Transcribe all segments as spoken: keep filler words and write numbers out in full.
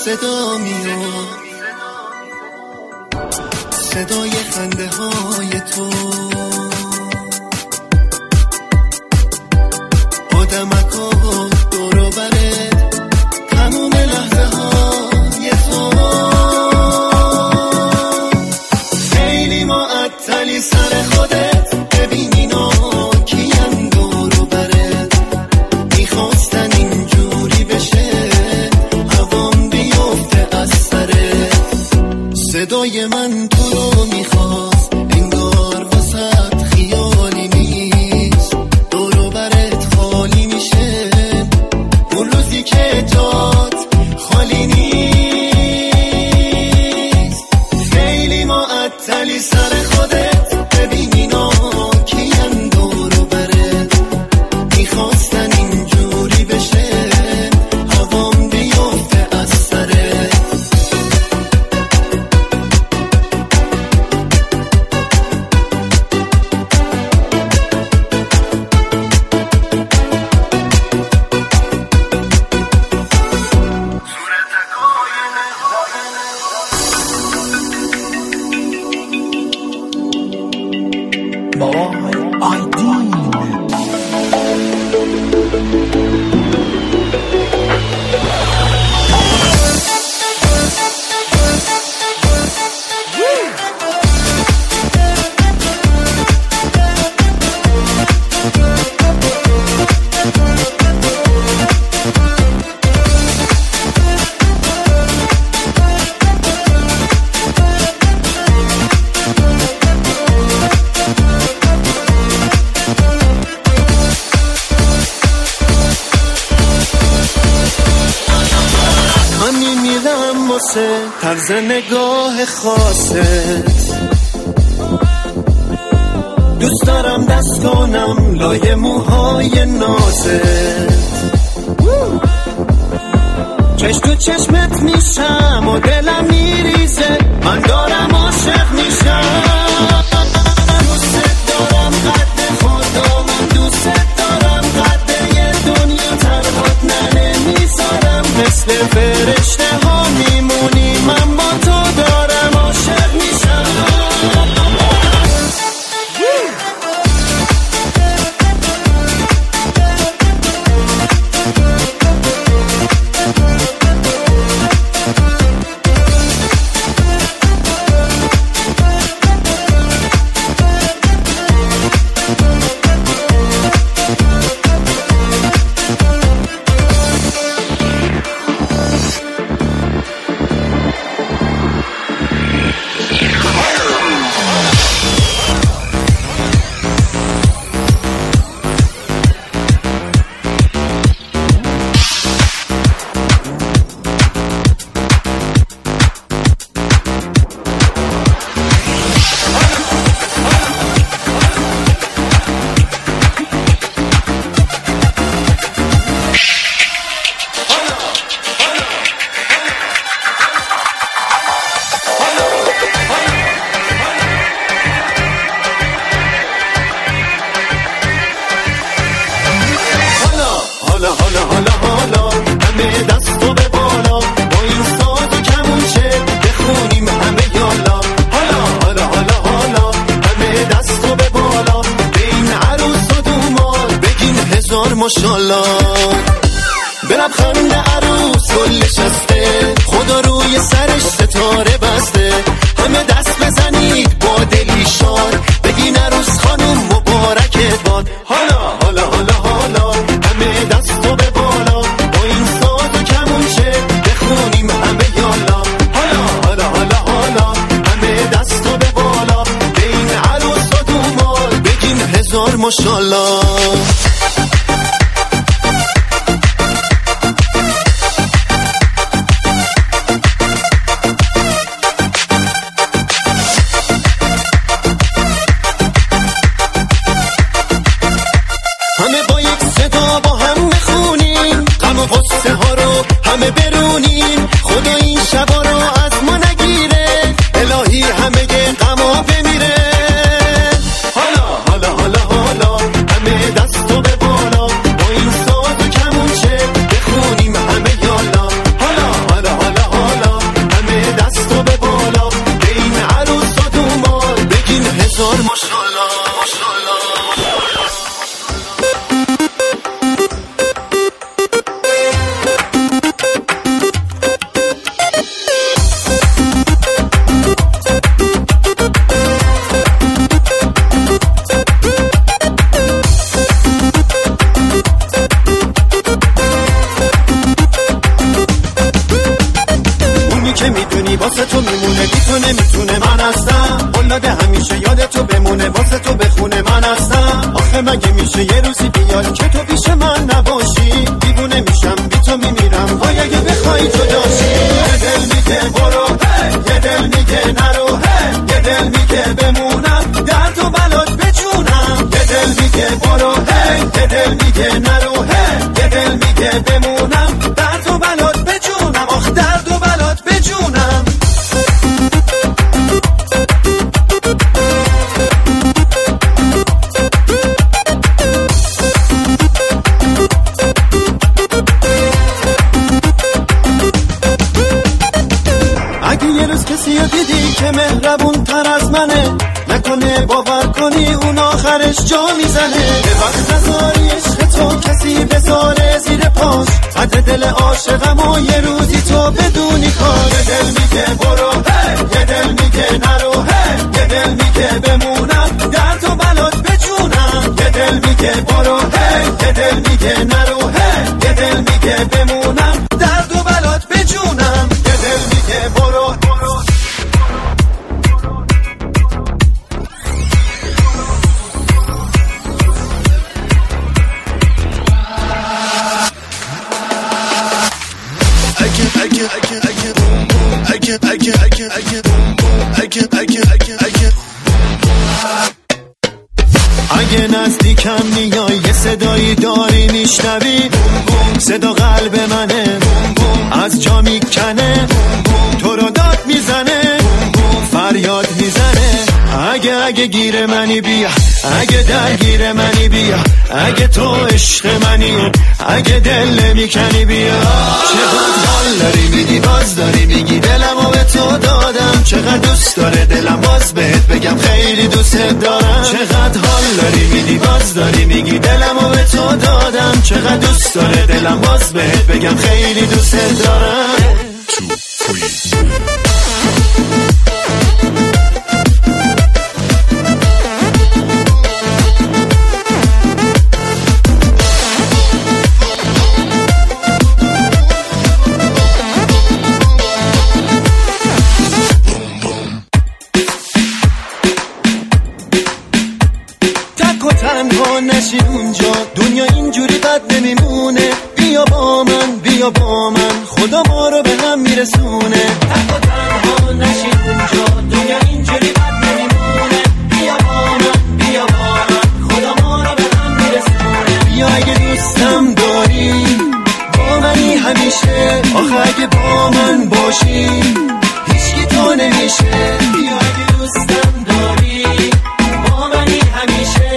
صدا میاد، صدای خنده های تو، آدمکا دورو برت، تموم لحظه های تو. خیلی معطلی سر خودت، ببین اینا کین دورو برت، میخواستن اینجوری بشه هوام بیفته از سرت. صدای من تو رو میخواست، انگار واسط خیالی نیست، دورو برت خالی میشه اون روزی که جات خالی نیست. خیلی معطلی سر خودت، ببین اینا کین دورو برت، میخواستن اینجوری بشه هوام بیفته از سرت. طرز نگاه خاصت دوست دارم، دست کنم لای موهای نازت، چشم تو چشمت میشم و دلم میریزه، من دارم عاشق میشم. دوست دارم قد خدا، من دوست دارم قد یه دنیا، تنهات ننه میذارم، مثل فرشته ها میمونی، من با تو دارم عاشق میشم. ماشالله برم خنده عروس گل نشسته، خدا روی سرش ستاره بسته، همه دست بزنید با دلی شاد، بگین عروس خانم مبارکت باد. حالا حالا حالا حالا همه دستو به بالا، با این ساز و کمونچه بخونیم همه یالا. حالا حالا حالا حالا همه دستو به بالا، به این عروس و دومال بگین هزار ماشالله. همه برونیم، خدا این شبا رو از ما نگیره، الهی همه غما بمیره. حالا حالا حالا حالا همه دستو به بالا، با این ساز و کمونچه بخونیم همه یالا. حالا حالا حالا بی تو نمیتونه من هستم قلاده همیشه یاد تو بمونه واسه تو بخونه من هستم آخه مگه میشه یه روزی بیاد که تو پیش من نباشی دیوونه میشم بی تو میمیرم وای اگه بخوای جداشی یه دل میگه برو یه دل میگه نرو یه دل میگه بمونم درد و بلات بجونم یه دل میگه برو یه دل میگه نرو یه دل میگه بمونم درد و بلات بجونم آخ درد و بلات بجونم اگه یه روز کسی رو دیدی که مهربون تر از منه نکنه باور کنی اون آخرش جا میزنه به وقت نزاری عشق تو کسی بذاره زیر پاش قدر دل عاشقم و یه روزی تو بدونی کار یه دل میگه برو یه دل میگه نرو یه دل میگه بمونم درد و بلات بجونم یه دل میگه برو یه دل میگه نرو یه دل میگه بمونم درد و بلات بجونم یه دل میگه برو اگه نزدیکم میای یه صدایی داری میشنوی صدا قلب منه از جا میکنه تو رو داد میزنه فریاد میزنه اگه اگه گیر منی بیا اگه درگیر منی بیا اگه تو عشق منی اگه دل میکنی بیا چقدر حال داری میدی باز داری میگی دلمو به تو دادم چقدر دوست داره دلم باز بهت بگم خیلی دوست دارم چقدر حال داری میدی باز داری میگی دلمو به تو دادم چقدر دوست داره دلم باز بهت بگم خیلی دوست دارم تنها نشی اونجا دنیا اینجوری بد نمیمونه بیا با من بیا با من خدا ما رو به هم میرسونه تنها تنها نشی اونجا دنیا اینجوری بد نمیمونه بیا با من بیا با من خدا ما رو به هم میرسونه بیا اگه دوستم داری با منی همیشه آخه اگه با من باشی هیچکی تو نمیشه بیا اگه دوستم داری با منی همیشه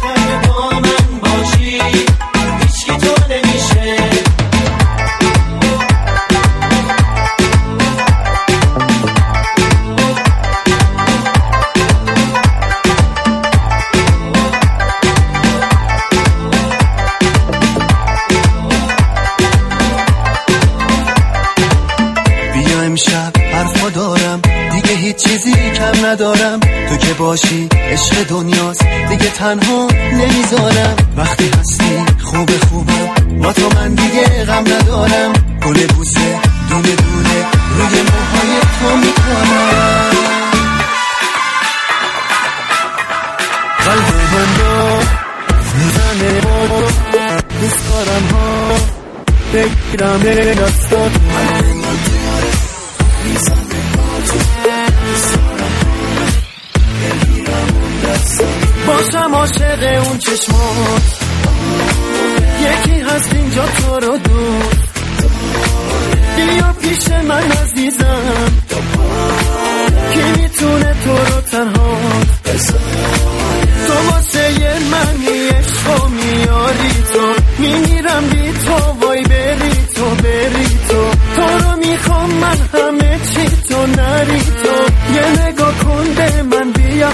چیزی کم ندارم تو که باشی عشق دنیاست دیگه تنها نمیذارم وقتی هستی خوب خوبم با تو من دیگه غم ندارم گل بوسه دونه دونه روی موهای تو میکنم قلب من رو میزنه با دوست دارم ها بگیرم دستات باشم عاشق اون چشمات یکی هست اینجا تو رو دور بیا پیش من عزیزم کی میتونه تو رو تنها تو واسه منی عشقو میاری تو میمیرم بی تو وای بری تو بری تو تو رو میخوام من همه چی تو نری تو یه نگاه کن به من بیا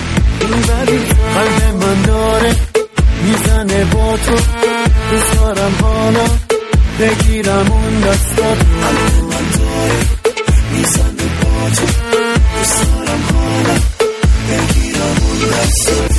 قلب من داره میزنه با تو دوست دارم حالا بگیرم اون دستات قلب من داره میزنه با تو دوست دارم حالا بگیرم اون دستات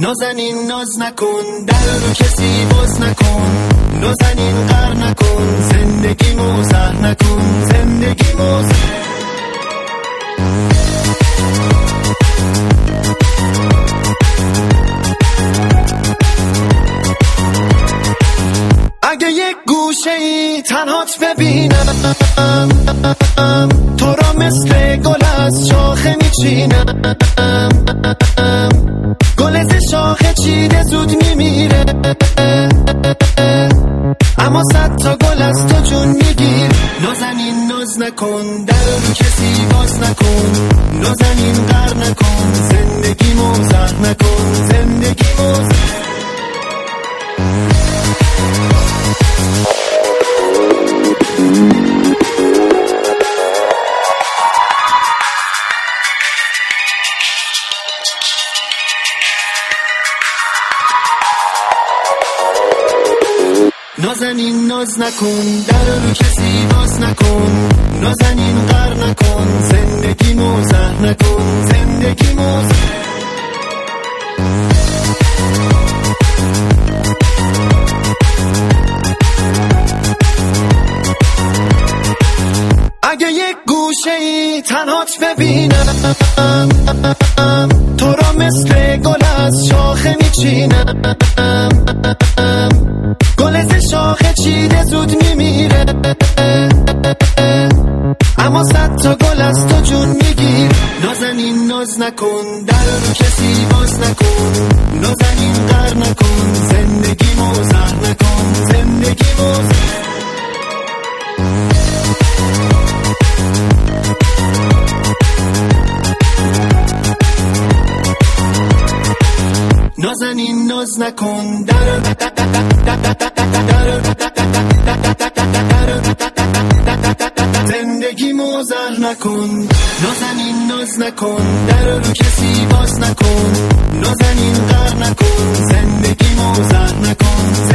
نازنین ناز نکن، در رو کسی باز نکن، نازنین قهر نکن، زندگی موزه نکن، زندگی موزه. اگه یک گوشه ای تنهات ببینم، تو را مثل گل از شاخه میچینم، گل از شاخه چیده زود میمیره، اما صد تا گل از تو جون میگیر. نازنین ناز نکن، در رو کسی باز نکن، نازنین قهر نکن، زندگی موزه نکن، زندگی موزه. نازنین ناز نکن، در رو کسی باز نکن، نازنین قهر نکن، زندگی موزه نکن، زندگی موزه. اگه یک گوشه ای تنهات ببینم، تو را مثل گل از شاخه میچینم، گل از شاخه چیده زود میمیره، اما صد تا گل از تو جون میگیر. نازنین ناز نکن، در رو کسی باز نکن، نازنین قهر نکن، زندگی موزه نکن، زندگی موزه. نازنین ناز نکن، در زندگی موزه نکن، نازنین ناز نکن، در رو کسی باز نکن، نازنین قهر نکن، زندگی موزه نکن.